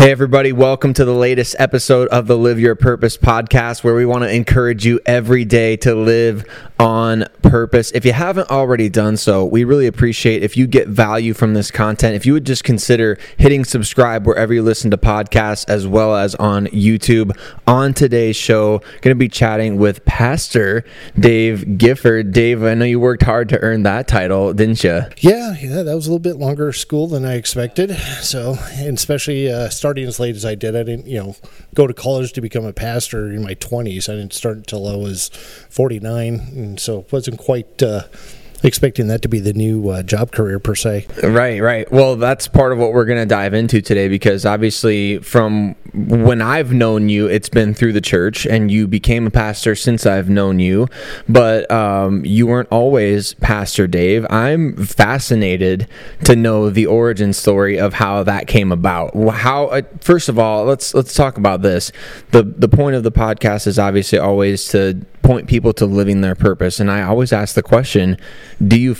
Hey everybody, welcome to the latest episode of the Live Your Purpose podcast, where we want to encourage you every day to live on purpose. If you haven't already done so, we really appreciate if you get value from this content. If you would just consider hitting subscribe wherever you listen to podcasts, as well as on YouTube. On today's show, going to be chatting with Pastor Dave Gifford. Dave, I know you worked hard to earn that title, didn't you? Yeah, that was a little bit longer school than I expected. So, and especially starting as late as I did, I didn't, go to college to become a pastor in my 20s. I didn't start until I was 49, and so wasn't quite expecting that to be the new job career per se. Right. Well, that's part of what we're going to dive into today, because obviously from when I've known you, it's been through the church, and you became a pastor since I've known you, but you weren't always Pastor Dave. I'm fascinated to know the origin story of how that came about. First of all, let's talk about this. The point of the podcast is obviously always to point people to living their purpose, and I always ask the question, do you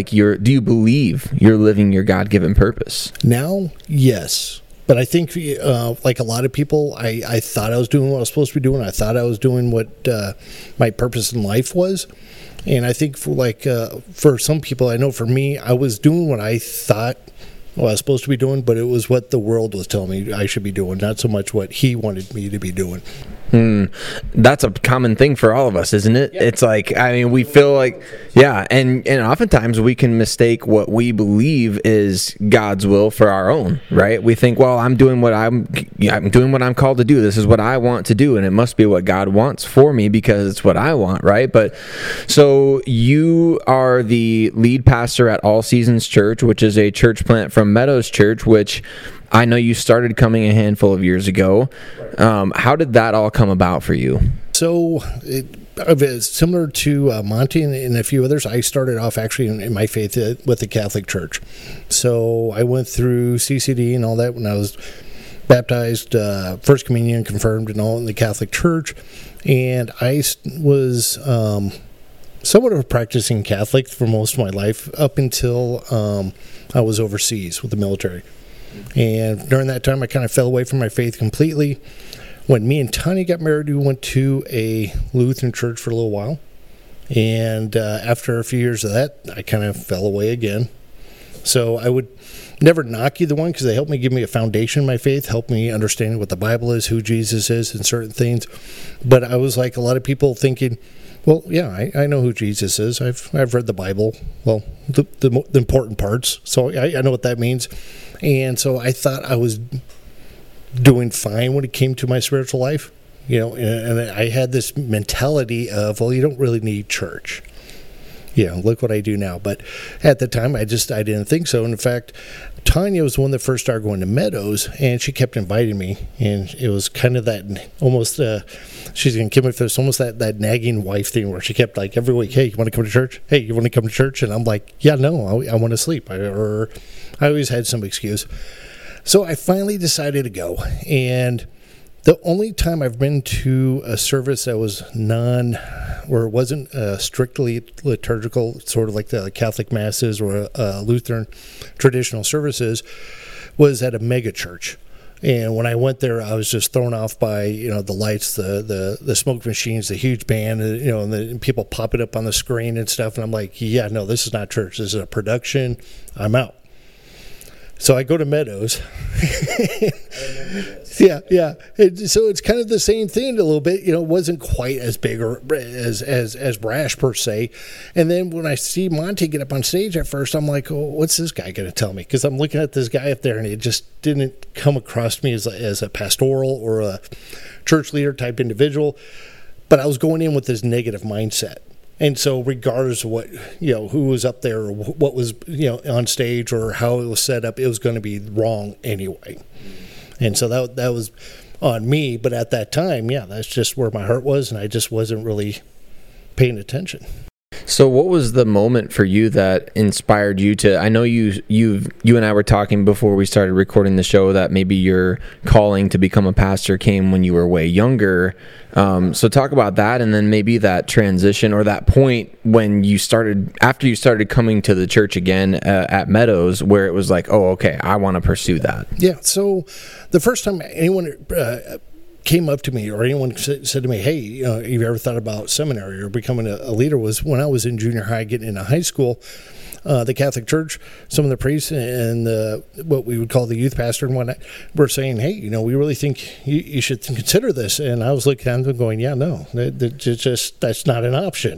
believe you're living your God-given purpose? Now, yes. But I think, like a lot of people, I thought I was doing what I was supposed to be doing. I thought I was doing what my purpose in life was. And I think for some people, I know for me, I was doing what I thought I was supposed to be doing, but it was what the world was telling me I should be doing, not so much what he wanted me to be doing. That's a common thing for all of us, isn't it? Yeah. It's like, we feel like, and oftentimes we can mistake what we believe is God's will for our own, right? We think, well, I'm doing what I'm doing what I'm called to do. This is what I want to do, and it must be what God wants for me because it's what I want, right? But so you are the lead pastor at All Seasons Church, which is a church plant from Meadows Church, which I know you started coming a handful of years ago. How did that all come about for you? So, similar to Monty and a few others, I started off actually in my faith with the Catholic Church. So I went through CCD and all that when I was baptized, First Communion, confirmed, and all in the Catholic Church. And I was somewhat of a practicing Catholic for most of my life up until I was overseas with the military. And during that time, I kind of fell away from my faith completely. When me and Tanya got married, we went to a Lutheran church for a little while. And after a few years of that, I kind of fell away again. So I would never knock either one, because they helped me give me a foundation in my faith, helped me understand what the Bible is, who Jesus is, and certain things. But I was like a lot of people thinking, well, yeah, I know who Jesus is. I've read the Bible, well, the important parts, so I know what that means. And so I thought I was doing fine when it came to my spiritual life, and I had this mentality of, well, you don't really need church. Look what I do now. But at the time, I didn't think so. And in fact, Tanya was the one that first started going to Meadows, and she kept inviting me. And it was kind of that almost, she's going to kill me for this, almost that nagging wife thing where she kept like every week, hey, you want to come to church? Hey, you want to come to church? And I'm like, yeah, no, I want to sleep. I always had some excuse. So I finally decided to go. And the only time I've been to a service that was where it wasn't strictly liturgical, sort of like the Catholic masses or Lutheran traditional services, was at a mega church. And when I went there, I was just thrown off by, the lights, the smoke machines, the huge band, and the people popping up on the screen and stuff. And I'm like, yeah, no, this is not church. This is a production. I'm out. So I go to Meadows. Yeah. So it's kind of the same thing a little bit. It wasn't quite as big or as brash per se. And then when I see Monty get up on stage at first, I'm like, oh, what's this guy going to tell me? Because I'm looking at this guy up there, and it just didn't come across me as a pastoral or a church leader type individual. But I was going in with this negative mindset. And so regardless of what, who was up there or what was, on stage or how it was set up, it was going to be wrong anyway. And so that was on me. But at that time, that's just where my heart was, and I just wasn't really paying attention. So what was the moment for you that inspired you to, I know you and I were talking before we started recording the show that maybe your calling to become a pastor came when you were way younger. So talk about that, and then maybe that transition or that point when you started, after you started coming to the church again at Meadows, where it was like, oh, okay, I want to pursue that. Yeah. So the first time anyone came up to me or anyone said to me, hey, have you ever thought about seminary or becoming a leader, was when I was in junior high, getting into high school. The Catholic Church, some of the priests and what we would call the youth pastor and whatnot were saying, hey, we really think you should consider this. And I was looking at them going, yeah, no, that's not an option.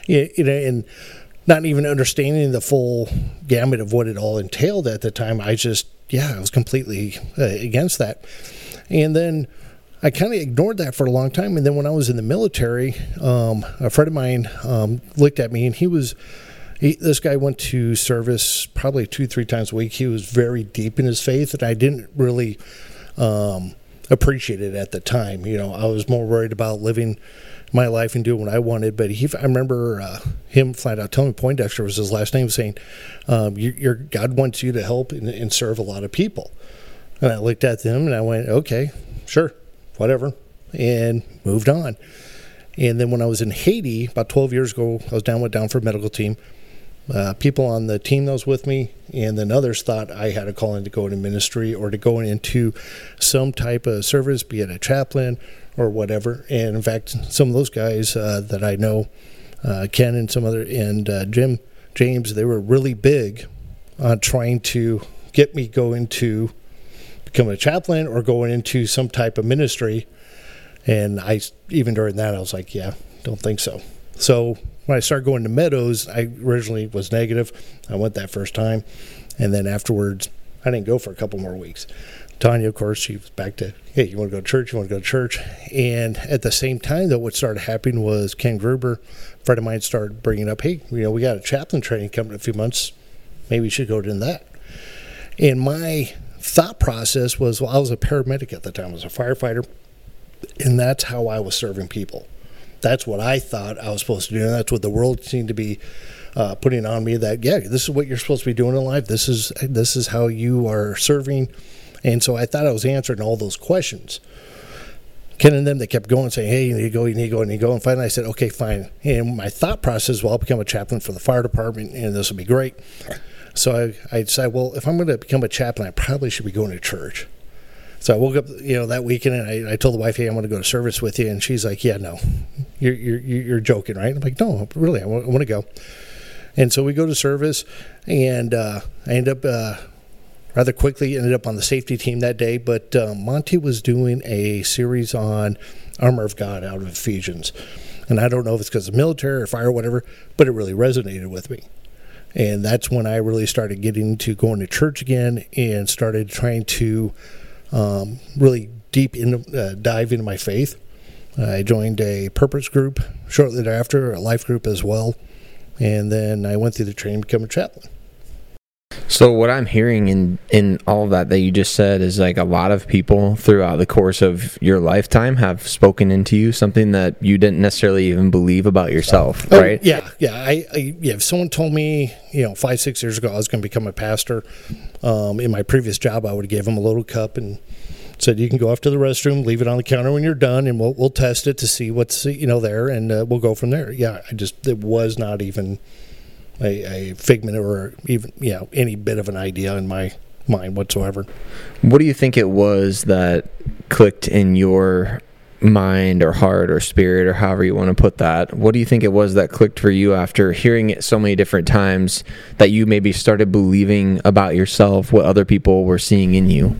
And not even understanding the full gamut of what it all entailed at the time, I was completely against that. And then I kind of ignored that for a long time. And then when I was in the military, a friend of mine looked at me, and this guy went to service probably 2-3 times a week. He was very deep in his faith, and I didn't really appreciate it at the time. I was more worried about living my life and doing what I wanted. But I remember him flat out telling me, Poindexter was his last name, saying, your God wants you to help and serve a lot of people. And I looked at them and I went, okay, sure, whatever, and moved on. And then when I was in Haiti about 12 years ago, I went down for a medical team. People on the team that was with me, and then others thought I had a calling to go into ministry or to go into some type of service, be it a chaplain or whatever. And in fact, some of those guys that I know, Ken and some other, and James, they were really big on trying to get me going to become a chaplain or going into some type of ministry. And even during that, I was like, yeah, don't think so. So when I started going to Meadows, I originally was negative. I went that first time. And then afterwards, I didn't go for a couple more weeks. Tanya, of course, she was back to, hey, you want to go to church? You want to go to church? And at the same time, though, what started happening was Ken Gruber, a friend of mine, started bringing up, hey, we got a chaplain training coming in a few months. Maybe you should go to that. And my thought process was, well, I was a paramedic at the time. I was a firefighter. And that's how I was serving people. That's what I thought I was supposed to do. And that's what the world seemed to be putting on me, that, yeah, this is what you're supposed to be doing in life. This is how you are serving. And so I thought I was answering all those questions. Ken and them, they kept going, saying, hey, you need to go, you need to go, you need to go. And finally I said, okay, fine. And my thought process, well, I'll become a chaplain for the fire department, and this will be great. So I decided, well, if I'm going to become a chaplain, I probably should be going to church. So I woke up, that weekend, and I told the wife, hey, I'm going to go to service with you. And she's like, yeah, no, you're joking, right? I'm like, no, really, I want to go. And so we go to service, and I end up rather quickly ended up on the safety team that day. But Monty was doing a series on Armor of God out of Ephesians. And I don't know if it's because of military or fire or whatever, but it really resonated with me. And that's when I really started getting to going to church again and started trying to really dive into my faith. I joined a purpose group shortly thereafter, a life group as well. And then I went through the training to become a chaplain. So what I'm hearing in all of that you just said is like a lot of people throughout the course of your lifetime have spoken into you something that you didn't necessarily even believe about yourself, right? Yeah. If someone told me, 5-6 years ago I was going to become a pastor, in my previous job I would have gave them a little cup and said, you can go off to the restroom, leave it on the counter when you're done, and we'll test it to see what's there, and we'll go from there. Yeah, it was not even a figment or even any bit of an idea in my mind whatsoever. What do you think it was that clicked in your mind or heart or spirit or however you want to put that? What do you think it was that clicked for you after hearing it so many different times that you maybe started believing about yourself what other people were seeing in you?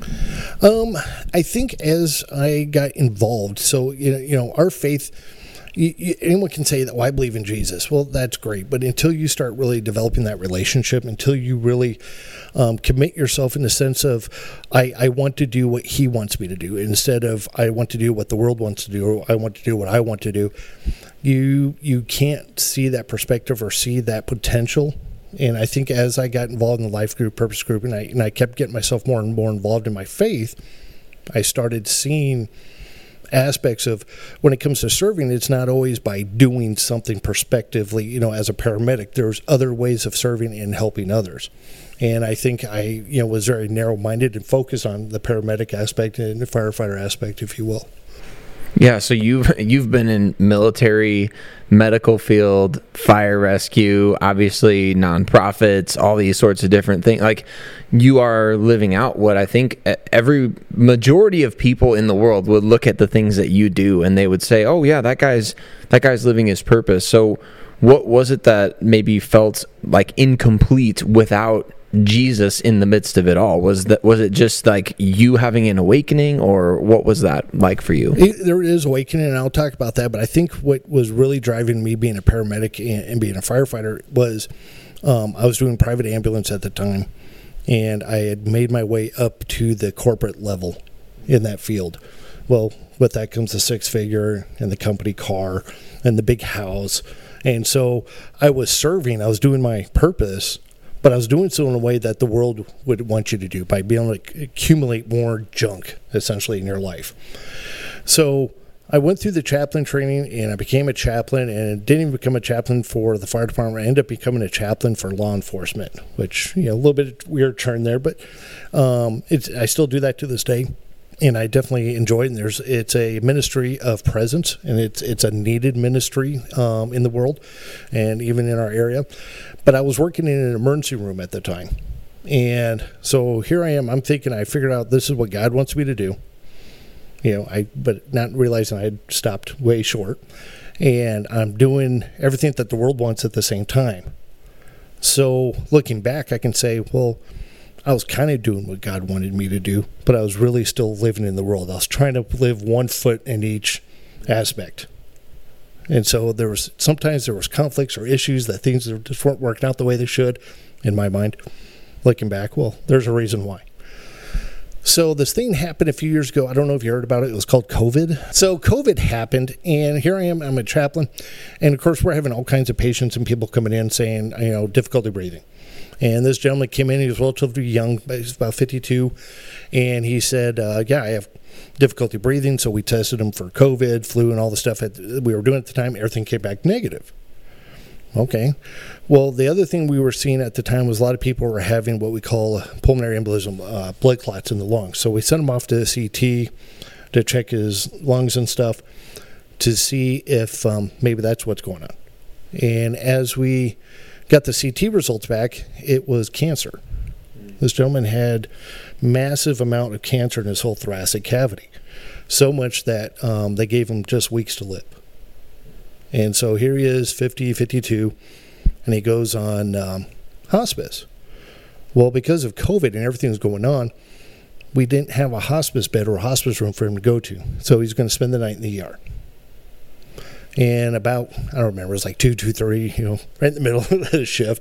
I think as I got involved, so our faith, anyone can say that, well, I believe in Jesus. Well, that's great. But until you start really developing that relationship, until you really commit yourself in the sense of, I want to do what he wants me to do, instead of I want to do what the world wants to do, or I want to do what I want to do, you can't see that perspective or see that potential. And I think as I got involved in the life group, purpose group, and I kept getting myself more and more involved in my faith, I started seeing aspects of when it comes to serving, it's not always by doing something prospectively, as a paramedic. There's other ways of serving and helping others. And I think I, was very narrow-minded and focused on the paramedic aspect and the firefighter aspect, if you will. Yeah, so you've been in military, medical field, fire rescue, obviously nonprofits, all these sorts of different things. Like, you are living out what I think every majority of people in the world would look at the things that you do and they would say, "Oh yeah, that guy's living his purpose." So, what was it that maybe felt like incomplete without Jesus in the midst of it all? Was it just like you having an awakening, or what was that like for you? There is awakening, and I'll talk about that. But I think what was really driving me being a paramedic and being a firefighter was I was doing private ambulance at the time, and I had made my way up to the corporate level in that field. Well, with that comes the six-figure and the company car and the big house. And so I was serving, I was doing my purpose, but I was doing so in a way that the world would want you to do, by being able to accumulate more junk, essentially, in your life. So I went through the chaplain training, and I became a chaplain, and didn't even become a chaplain for the fire department. I ended up becoming a chaplain for law enforcement, which, a little bit weird turn there, but I still do that to this day. And I definitely enjoy it. And it's a ministry of presence, and it's a needed ministry in the world, and even in our area. But I was working in an emergency room at the time, and so here I am. I'm thinking I figured out this is what God wants me to do. But not realizing I had stopped way short, and I'm doing everything that the world wants at the same time. So looking back, I can say, well, I was kind of doing what God wanted me to do, but I was really still living in the world. I was trying to live 1 foot in each aspect. And so sometimes there was conflicts or issues that things just weren't working out the way they should, in my mind. Looking back, well, there's a reason why. So this thing happened a few years ago. I don't know if you heard about it. It was called COVID. So COVID happened, and here I am. I'm a chaplain. And, of course, we're having all kinds of patients and people coming in saying, difficulty breathing. And this gentleman came in. He was relatively young. He's about 52. And he said, I have difficulty breathing. So we tested him for COVID, flu, and all the stuff that we were doing at the time. Everything came back negative. Okay. Well, the other thing we were seeing at the time was a lot of people were having what we call pulmonary embolism, blood clots in the lungs. So we sent him off to CT to check his lungs and stuff to see if maybe that's what's going on. And as we got the CT results back, it was cancer. This gentleman had massive amount of cancer in his whole thoracic cavity, so much that they gave him just weeks to live. And so here he is, 50, 52, and he goes on hospice. Well, because of COVID and everything that's going on, we didn't have a hospice bed or a hospice room for him to go to. So he's going to spend the night in the ER. And about, I don't remember, it was like 2:30, right in the middle of the shift.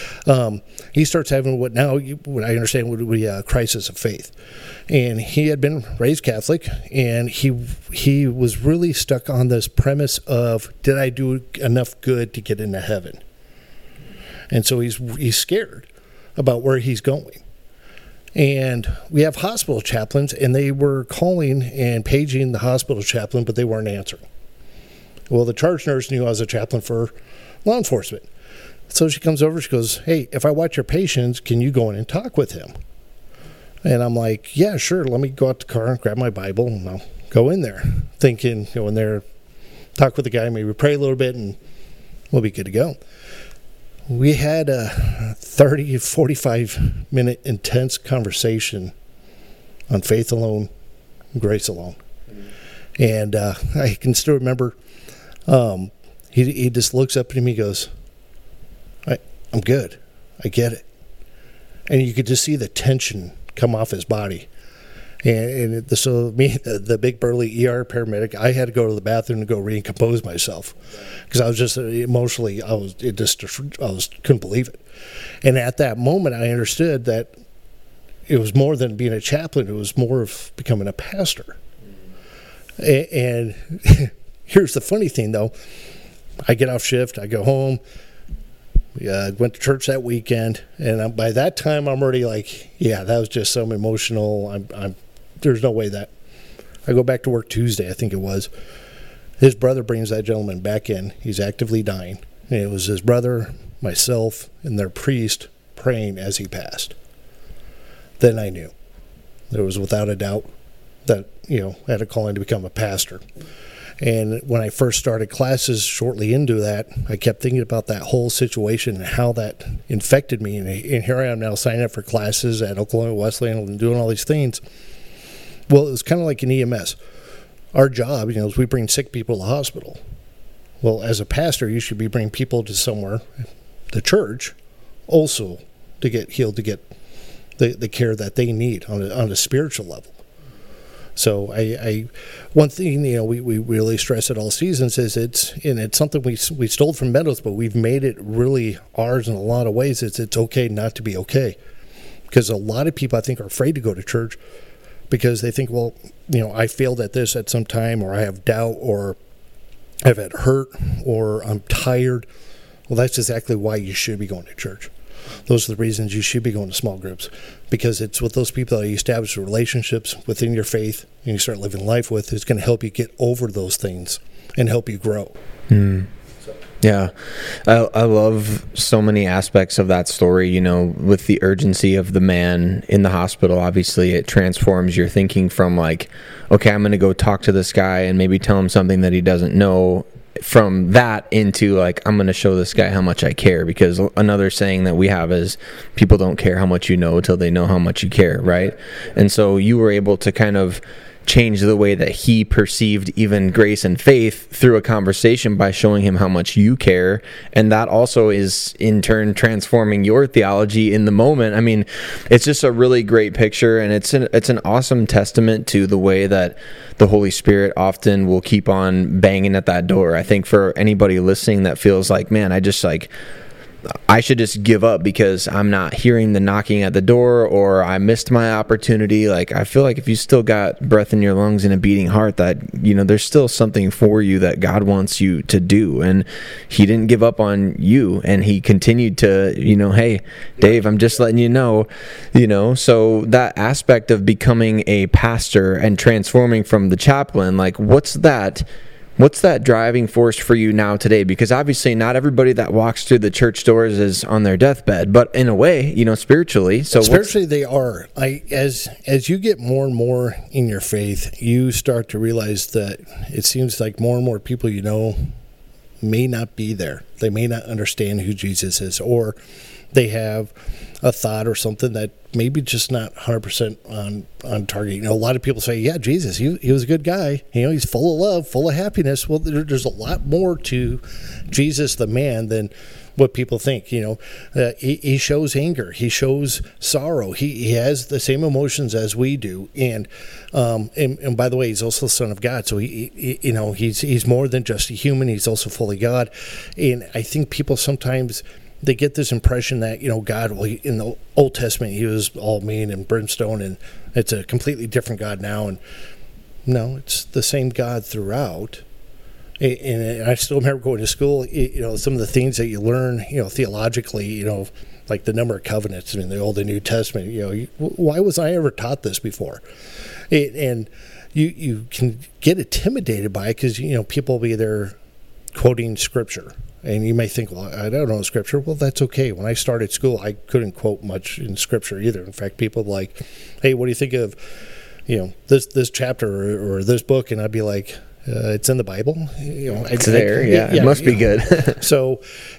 He starts having what I understand would be a crisis of faith. And he had been raised Catholic, and he was really stuck on this premise of, did I do enough good to get into heaven? And so he's scared about where he's going. And we have hospital chaplains, and they were calling and paging the hospital chaplain, but they weren't answering. Well, the charge nurse knew I was a chaplain for law enforcement. So she comes over, she goes, "Hey, if I watch your patients, can you go in and talk with him?" And I'm like, "Yeah, sure. Let me go out to the car and grab my Bible, and I'll go in there." Thinking, in there, talk with the guy, maybe pray a little bit, and we'll be good to go. We had a 30, 45-minute intense conversation on faith alone, grace alone. And I can still remember he just looks up at me and goes, I'm good. I get it. And you could just see the tension come off his body. So me, the big burly ER paramedic, I had to go to the bathroom to go recompose myself because I was just emotionally, couldn't believe it. And at that moment, I understood that it was more than being a chaplain. It was more of becoming a pastor. And here's the funny thing, though. I get off shift. I go home. Went to church that weekend. And by that time, I'm already like, yeah, that was just some emotional. There's no way that I go back to work Tuesday, I think it was. His brother brings that gentleman back in. He's actively dying. And it was his brother, myself, and their priest praying as he passed. Then I knew. There was without a doubt that, I had a calling to become a pastor. And when I first started classes shortly into that, I kept thinking about that whole situation and how that infected me. And here I am now signing up for classes at Oklahoma Wesleyan and doing all these things. Well, it was kind of like an EMS. Our job, is we bring sick people to the hospital. Well, as a pastor, you should be bringing people to somewhere, the church, also to get healed, to get the care that they need on a spiritual level. So I one thing, we really stress at all seasons is it's something we stole from Meadows, but we've made it really ours in a lot of ways. It's okay not to be okay. Because a lot of people, I think, are afraid to go to church because they think, well, I failed at this at some time, or I have doubt, or I've had hurt, or I'm tired. Well, that's exactly why you should be going to church. Those are the reasons you should be going to small groups, because it's with those people that you establish relationships within your faith and you start living life with who's going to help you get over those things and help you grow. Yeah. I love so many aspects of that story, with the urgency of the man in the hospital. Obviously, it transforms your thinking from like, okay, I'm going to go talk to this guy and maybe tell him something that he doesn't know, from that into like, I'm going to show this guy how much I care, because another saying that we have is people don't care how much you know till they know how much you care, right? And so you were able to kind of change the way that he perceived even grace and faith through a conversation by showing him how much you care. And that also is in turn transforming your theology in the moment. I mean, it's just a really great picture, and it's an awesome testament to the way that the Holy Spirit often will keep on banging at that door. I think for anybody listening that feels like, man, I should just give up because I'm not hearing the knocking at the door, or I missed my opportunity. Like, I feel like if you still got breath in your lungs and a beating heart, that, there's still something for you that God wants you to do. And he didn't give up on you, and he continued to, hey, Dave, I'm just letting you know, so that aspect of becoming a pastor and transforming from the chaplain, like, what's that driving force for you now today? Because obviously not everybody that walks through the church doors is on their deathbed, but in a way, spiritually. So spiritually they are. As you get more and more in your faith, you start to realize that it seems like more and more people may not be there. They may not understand who Jesus is, or they have a thought or something that maybe just not 100% on target. A lot of people say, yeah, Jesus, he was a good guy. He's full of love, full of happiness. Well, there's a lot more to Jesus, the man, than what people think. He shows anger. He shows sorrow. He has the same emotions as we do. And by the way, he's also the Son of God. So he's more than just a human. He's also fully God. And I think people sometimes, they get this impression that, God, in the Old Testament, he was all mean and brimstone, and it's a completely different God now. And no, it's the same God throughout. And I still remember going to school, some of the things that you learn, theologically, like the number of covenants in the Old and New Testament. Why was I ever taught this before? And you can get intimidated by it because, people will be there quoting Scripture. And you may think, well, I don't know Scripture. Well, that's okay. When I started school, I couldn't quote much in Scripture either. In fact, people like, hey, what do you think of, this chapter or this book? And I'd be like, it's in the Bible. It's there. Yeah, it must be good. So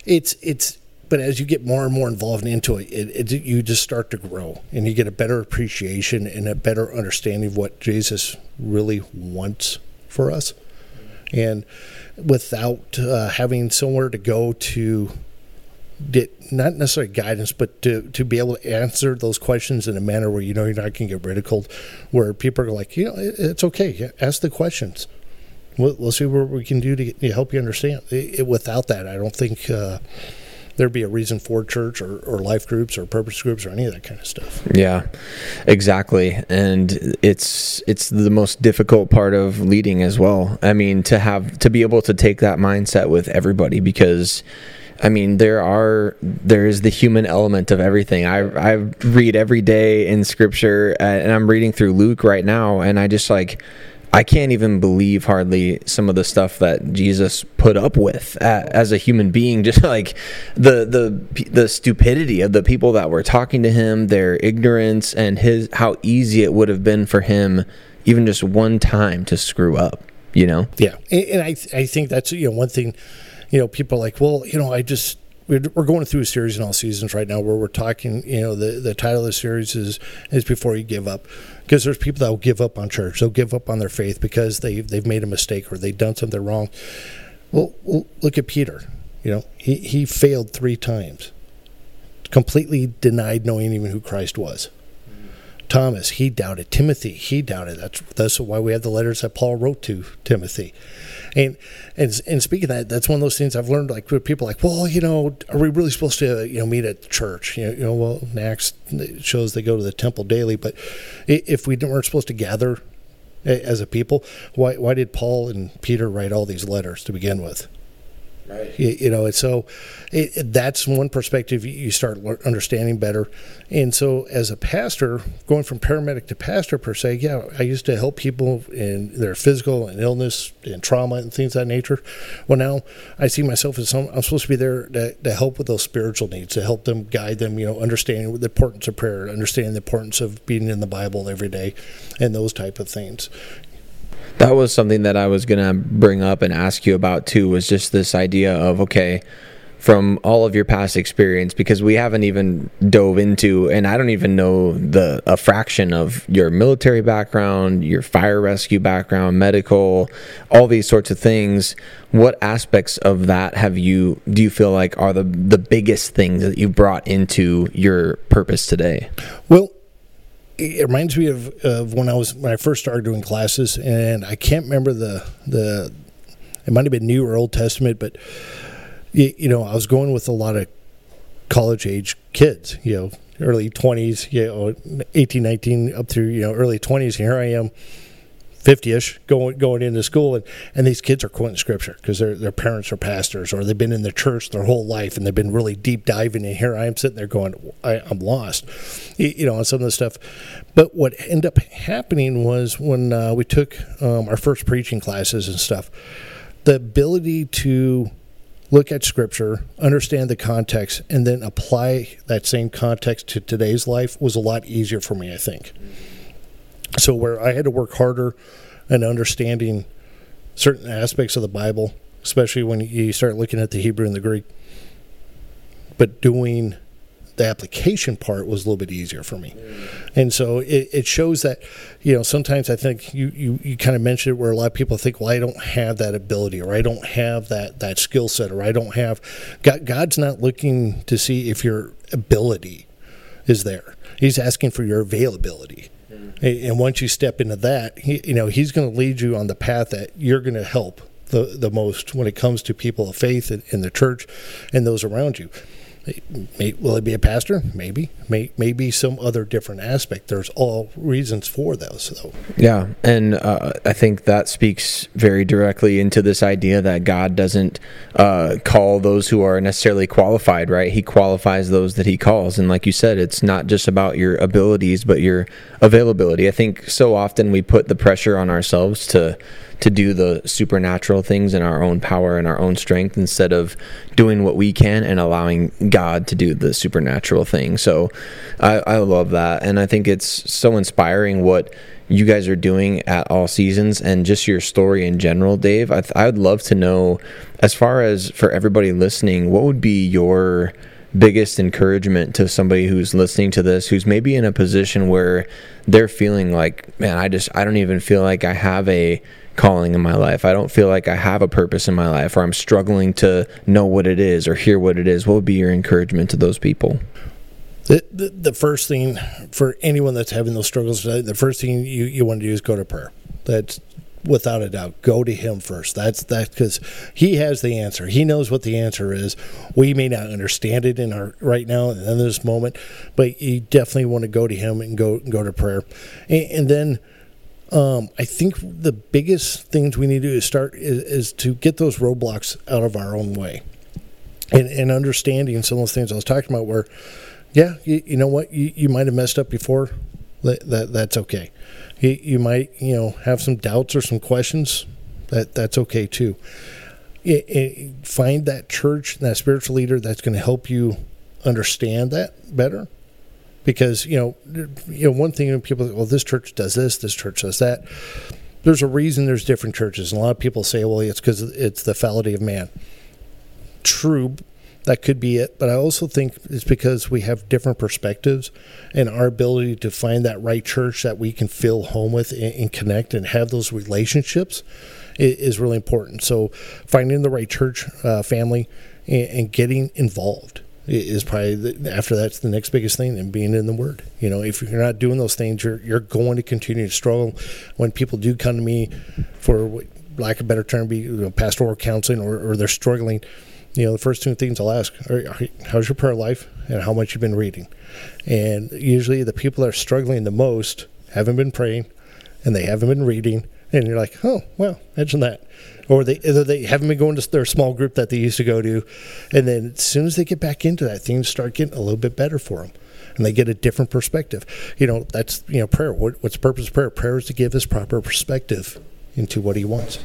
but as you get more and more involved into it, you just start to grow, and you get a better appreciation and a better understanding of what Jesus really wants for us. And without having somewhere to go to get, not necessarily guidance, but to be able to answer those questions in a manner where you're not going to get ridiculed, where people are like, it's okay, ask the questions. We'll see what we can do to help you understand. Without that, I don't think there'd be a reason for church or life groups or purpose groups or any of that kind of stuff. Yeah, exactly. And it's the most difficult part of leading as well. I mean, to be able to take that mindset with everybody, because I mean, there is the human element of everything. I read every day in Scripture, and I'm reading through Luke right now, and I can't even believe hardly some of the stuff that Jesus put up with as a human being. Just like the stupidity of the people that were talking to him, their ignorance, and how easy it would have been for him, even just one time, to screw up. Yeah, and I think that's one thing. People are like, well, we're going through a series in All Seasons right now where we're talking, the title of the series is Before You Give Up. Because there's people that will give up on church. They'll give up on their faith because they've made a mistake or they've done something wrong. Well, look at Peter. He failed 3 times. Completely denied knowing even who Christ was. Thomas, he doubted. Timothy, he doubted. That's why we have the letters that Paul wrote to Timothy. And speaking of that, that's one of those things I've learned. Like, with people like, well, are we really supposed to, meet at church? Well, in Acts it shows they go to the temple daily. But if we weren't supposed to gather as a people, why did Paul and Peter write all these letters to begin with? Right. And so that's one perspective you start understanding better. And so as a pastor, going from paramedic to pastor per se, I used to help people in their physical and illness and trauma and things of that nature. Well, now I see myself as I'm supposed to be there to help with those spiritual needs, to help them, guide them, understanding the importance of prayer, understanding the importance of being in the Bible every day, and those type of things. That was something that I was going to bring up and ask you about too, was just this idea of, okay, from all of your past experience, because we haven't even dove into, and I don't even know a fraction of your military background, your fire rescue background, medical, all these sorts of things. What aspects of that do you feel like are the biggest things that you brought into your purpose today? Well, it reminds me of when I first started doing classes, and I can't remember it might have been New or Old Testament, but I was going with a lot of college age kids, early 20s, 18, 19, up through early 20s. And here I am, 50ish, going into school, and these kids are quoting scripture because their parents are pastors or they've been in the church their whole life and they've been really deep diving. And here I am sitting there going, I'm lost, on some of the stuff. But what ended up happening was when we took our first preaching classes and stuff, the ability to look at scripture, understand the context, and then apply that same context to today's life was a lot easier for me, I think. So where I had to work harder in understanding certain aspects of the Bible, especially when you start looking at the Hebrew and the Greek, but doing the application part was a little bit easier for me. And so it shows that, sometimes I think you kind of mentioned it where a lot of people think, well, I don't have that ability, or I don't have that skill set, or I don't have, God's not looking to see if your ability is there. He's asking for your availability. And once you step into that, he's going to lead you on the path that you're going to help the most when it comes to people of faith in the church and those around you. Will it be a pastor? Maybe. Maybe some other different aspect. There's all reasons for those, though. Yeah, and I think that speaks very directly into this idea that God doesn't call those who are necessarily qualified, right? He qualifies those that he calls. And like you said, it's not just about your abilities, but your availability. I think so often we put the pressure on ourselves to do the supernatural things in our own power and our own strength instead of doing what we can and allowing God to do the supernatural thing. So I love that. And I think it's so inspiring what you guys are doing at All Seasons and just your story in general, Dave. I'd love to know, as far as for everybody listening, what would be your biggest encouragement to somebody who's listening to this, who's maybe in a position where they're feeling like, man, I don't even feel like I have a calling in my life. I don't feel like I have a purpose in my life, or I'm struggling to know what it is or hear what it is. What would be your encouragement to those people? The first thing for anyone that's having those struggles, the first thing you want to do is go to prayer. That's without a doubt. Go to him first. That's because he has the answer. He knows what the answer is. We may not understand it right now in this moment, but you definitely want to go to him and go to prayer. And then I think the biggest things we need to do is to get those roadblocks out of our own way, and understanding some of those things I was talking about where, yeah, you know what, you might have messed up before. That's okay. You might, have some doubts or some questions. That's okay too. Find that church, that spiritual leader that's going to help you understand that better. Because, one thing when people say, well, this church does this church does that. There's a reason there's different churches. And a lot of people say, well, it's because it's the fallibility of man. True, that could be it. But I also think it's because we have different perspectives, and our ability to find that right church that we can feel home with and connect and have those relationships is really important. So finding the right church family and getting involved is probably after that's the next biggest thing, and being in the Word. If you're not doing those things, you're going to continue to struggle. When people do come to me for, lack of a better term, be pastoral counseling, or they're struggling, the first two things I'll ask are, how's your prayer life and how much you've been reading? And usually the people that are struggling the most haven't been praying and they haven't been reading. And you're like, oh, well, imagine that. Or either they haven't been going to their small group that they used to go to. And then as soon as they get back into that, things start getting a little bit better for them. And they get a different perspective. That's, prayer. What's the purpose of prayer? Prayer is to give us proper perspective into what he wants.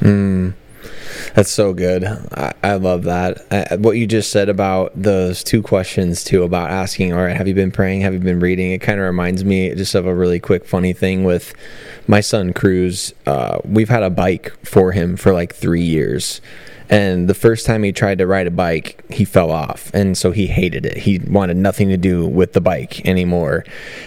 That's so good. I love that. What you just said about those two questions too, about asking, all right, have you been praying? Have you been reading? It kind of reminds me just of a really quick funny thing with my son Cruz. We've had a bike for him for like 3 years. And the first time he tried to ride a bike, he fell off. And so he hated it. He wanted nothing to do with the bike anymore.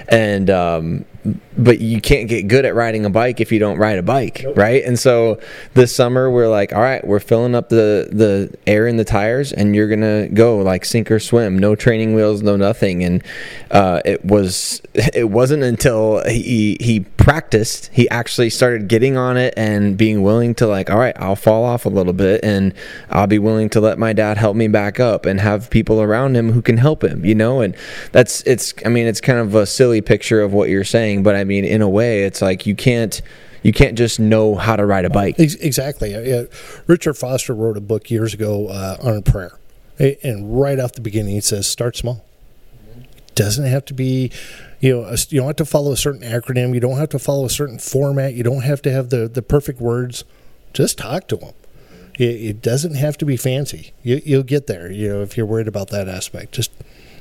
And, but you can't get good at riding a bike if you don't ride a bike, right? And so this summer we're like, all right, we're filling up the air in the tires, and you're gonna go like sink or swim, no training wheels, no nothing. And it wasn't until he practiced, he actually started getting on it and being willing to, like, all right, I'll fall off a little bit and I'll be willing to let my dad help me back up and have people around him who can help him, and it's kind of a silly picture of what you're saying. But I mean, in a way, it's like you can't just know how to ride a bike. Exactly. Richard Foster wrote a book years ago on prayer, and right off the beginning, he says, "Start small." It doesn't have to be, you don't have to follow a certain acronym. You don't have to follow a certain format. You don't have to have the perfect words. Just talk to them. It doesn't have to be fancy. You'll get there. If you're worried about that aspect, just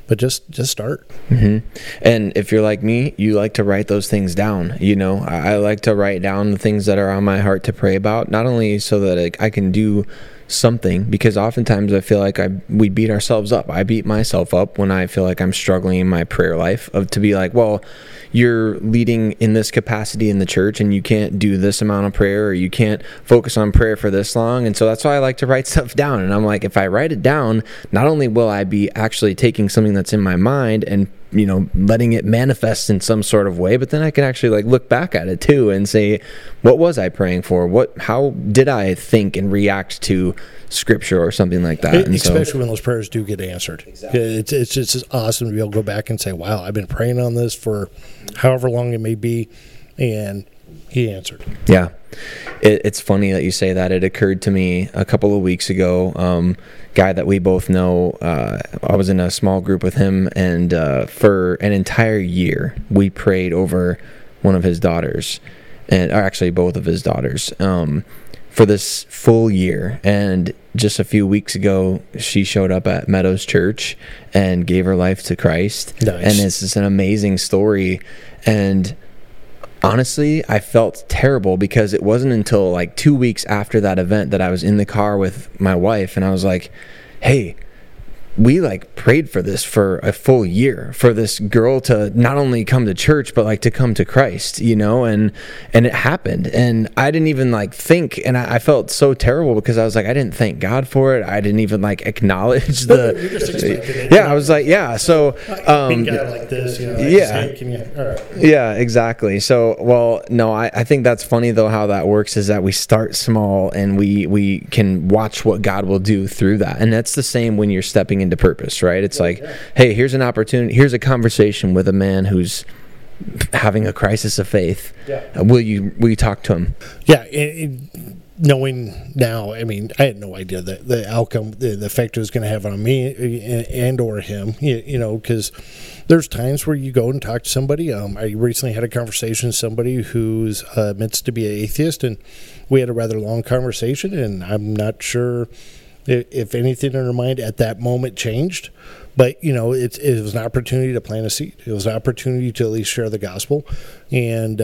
start. Mm-hmm. And if you're like me, you like to write those things down. I like to write down the things that are on my heart to pray about, not only so that I can do something, because oftentimes I feel like we beat ourselves up. I beat myself up when I feel like I'm struggling in my prayer life, to be like, well, you're leading in this capacity in the church and you can't do this amount of prayer, or you can't focus on prayer for this long. And so that's why I like to write stuff down. And I'm like, if I write it down, not only will I be actually taking something that's in my mind and letting it manifest in some sort of way, but then I can actually look back at it too and say, what was I praying for? How did I think and react to scripture or something like that? And especially when those prayers do get answered. Exactly. It's just awesome to be able to go back and say, wow, I've been praying on this for however long it may be, and he answered. Yeah. It's funny that you say that. It occurred to me a couple of weeks ago, guy that we both know, I was in a small group with him, and for an entire year we prayed over one of his daughters, or actually both of his daughters, for this full year. And just a few weeks ago, she showed up at Meadows Church and gave her life to Christ. Nice. And it's just an amazing story. And honestly, I felt terrible because it wasn't until 2 weeks after that event that I was in the car with my wife, and I was like, hey, we prayed for this for a full year, for this girl to not only come to church, but to come to Christ, and it happened. And I didn't even think, and I felt so terrible because I was like, I didn't thank God for it. I didn't even acknowledge you just expected it. Yeah, I was like, yeah. So, God like this, yeah. All right. Yeah, exactly. So, well, no, I think that's funny though, how that works is that we start small and we can watch what God will do through that. And that's the same when you're stepping into purpose, right? It's hey, here's an opportunity, here's a conversation with a man who's having a crisis of faith. Will you talk to him? Yeah, knowing now, I mean, I had no idea that the outcome, the effect it was going to have on me and or him, you know, because there's times where you go and talk to somebody. I recently had a conversation with somebody who's meant to be an atheist, and we had a rather long conversation, and I'm not sure if anything in her mind at that moment changed. But, you know, it was an opportunity to plant a seed. It was an opportunity to at least share the gospel. And,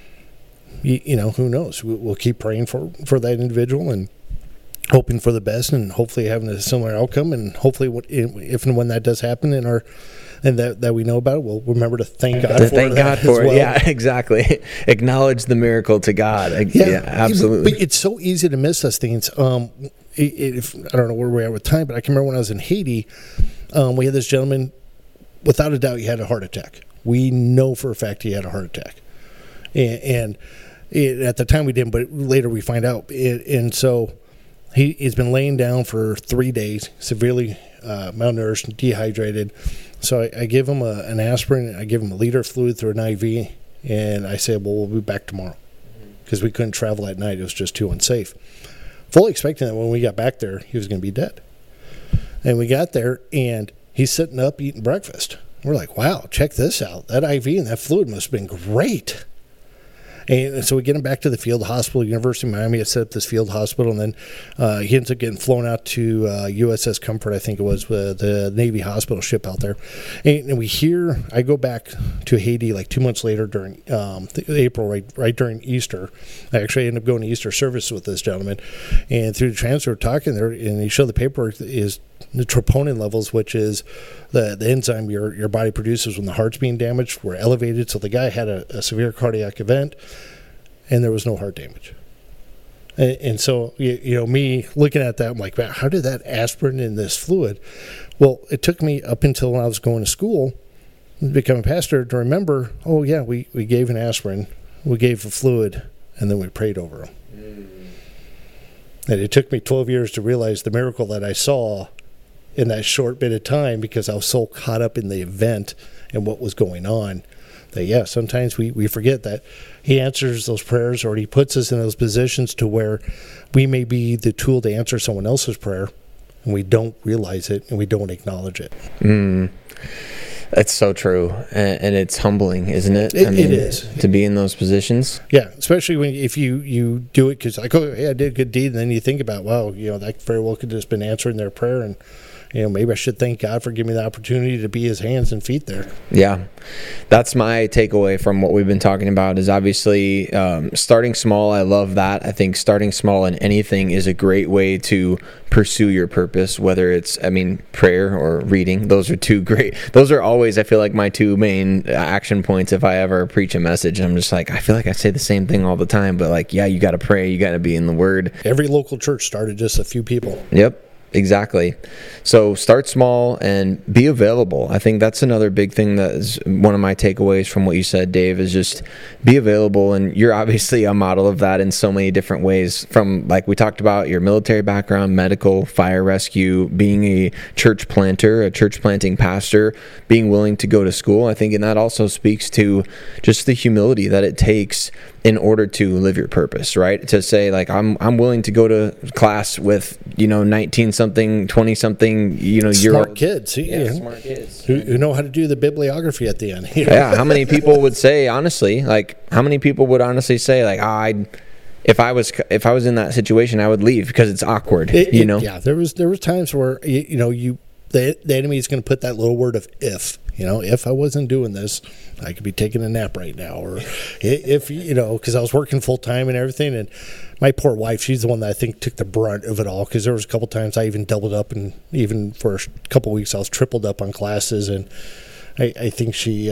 you know, who knows? We'll keep praying for that individual and hoping for the best, and hopefully having a similar outcome. And hopefully, if and when that does happen and that we know about it, we'll remember to thank God for it. Well. Yeah, exactly. Acknowledge the miracle to God. Yeah, absolutely. But it's so easy to miss those things. I don't know where we're at with time, but I can remember when I was in Haiti, we had this gentleman, without a doubt, he had a heart attack. We know for a fact he had a heart attack. And at the time we didn't, but later we find out. And so he's been laying down for 3 days, severely malnourished, dehydrated. So I give him an aspirin. I give him a liter of fluid through an IV. And I said, well, we'll be back tomorrow, because we couldn't travel at night. It was just too unsafe. Fully expecting that when we got back there, he was going to be dead. And we got there, and he's sitting up eating breakfast. We're like, wow, check this out. That IV and that fluid must have been great. And so we get him back to the field hospital. University of Miami had set up this field hospital, and then he ends up getting flown out to USS Comfort, I think it was, the Navy hospital ship out there. And we hear, I go back to Haiti like 2 months later during April, right during Easter. I actually ended up going to Easter service with this gentleman. And through the transfer, talking there, and he showed the paperwork is the troponin levels, which is the enzyme your body produces when the heart's being damaged, were elevated. So the guy had a severe cardiac event, and there was no heart damage. And so, you know, me looking at that, I'm like, man, how did that aspirin in this fluid? Well, it took me up until when I was going to school to become a pastor to remember, oh, yeah, we gave an aspirin, we gave a fluid, and then we prayed over him. And it took me 12 years to realize the miracle that I saw in that short bit of time, because I was so caught up in the event and what was going on, that, yeah, sometimes we forget that he answers those prayers, or he puts us in those positions to where we may be the tool to answer someone else's prayer, and we don't realize it, and we don't acknowledge it. That's so true, and it's humbling, isn't it? It is. To be in those positions. Yeah, especially if you do it because, like, oh, hey, I did a good deed, and then you think about, wow, you know, that very well could have just been answering their prayer, and, you know, maybe I should thank God for giving me the opportunity to be his hands and feet there. Yeah, that's my takeaway from what we've been talking about, is obviously starting small. I love that. I think starting small in anything is a great way to pursue your purpose, whether it's, prayer or reading. Those are always, I feel like, my two main action points if I ever preach a message. I'm just like, I feel like I say the same thing all the time, but like, yeah, you got to pray, you got to be in the Word. Every local church started just a few people. Yep. Exactly. So start small and be available. I think that's another big thing that is one of my takeaways from what you said, Dave, is just be available. And you're obviously a model of that in so many different ways, from, like we talked about, your military background, medical, fire rescue, being a church planter, a church planting pastor, being willing to go to school. I think, and that also speaks to just the humility that it takes in order to live your purpose, right? To say, like, I'm willing to go to class with, 19-something, 20-something, smart kids. Smart kids. Who know how to do the bibliography at the end. Yeah, how many people would say, honestly, like, if I was in that situation, I would leave because it's awkward, Yeah, there was times where, the enemy is going to put that little word of if. If I wasn't doing this, I could be taking a nap right now. Or if, because I was working full time and everything. And my poor wife, she's the one that I think took the brunt of it all. Because there was a couple times I even doubled up, and even for a couple weeks I was tripled up on classes. And I think she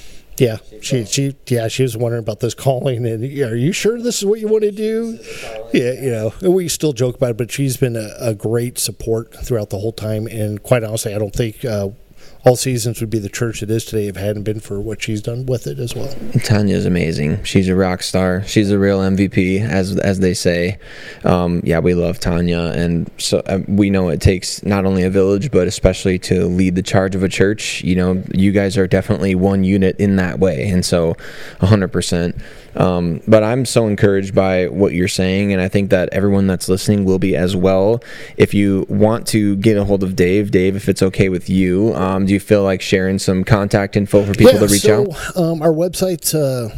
was wondering about this calling, and are you sure this is what you want to do? Yeah, and we still joke about it, but she's been a great support throughout the whole time. And quite honestly, I don't think All Seasons would be the church it is today if it hadn't been for what she's done with it as well. Tanya's amazing. She's a rock star. She's a real MVP, as they say. We love Tanya, and so we know it takes not only a village, but especially to lead the charge of a church. You know, you guys are definitely one unit in that way, and so 100%. But I'm so encouraged by what you're saying, and I think that everyone that's listening will be as well. If you want to get a hold of Dave, if it's okay with you, do you feel like sharing some contact info for people to reach out? Our website's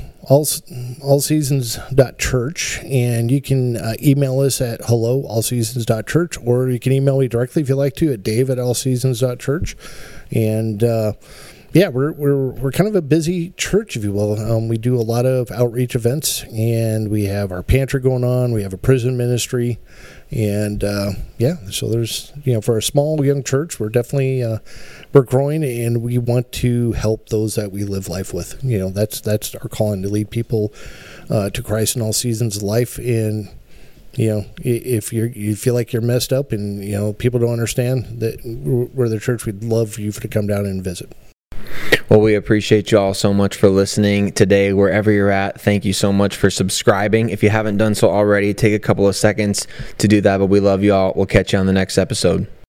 allseasons.church, and you can email us at hello@allseasons.church, or you can email me directly if you like to at dave@allseasons.church. And we're kind of a busy church, if you will. We do a lot of outreach events, and we have our pantry going on. We have a prison ministry, and so there's, for a small young church, we're definitely we're growing, and we want to help those that we live life with. That's our calling, to lead people to Christ in all seasons of life. And if you feel like you're messed up and people don't understand that we're the church, we'd love for you to come down and visit. Well, we appreciate you all so much for listening today, wherever you're at. Thank you so much for subscribing. If you haven't done so already, take a couple of seconds to do that, but we love you all. We'll catch you on the next episode.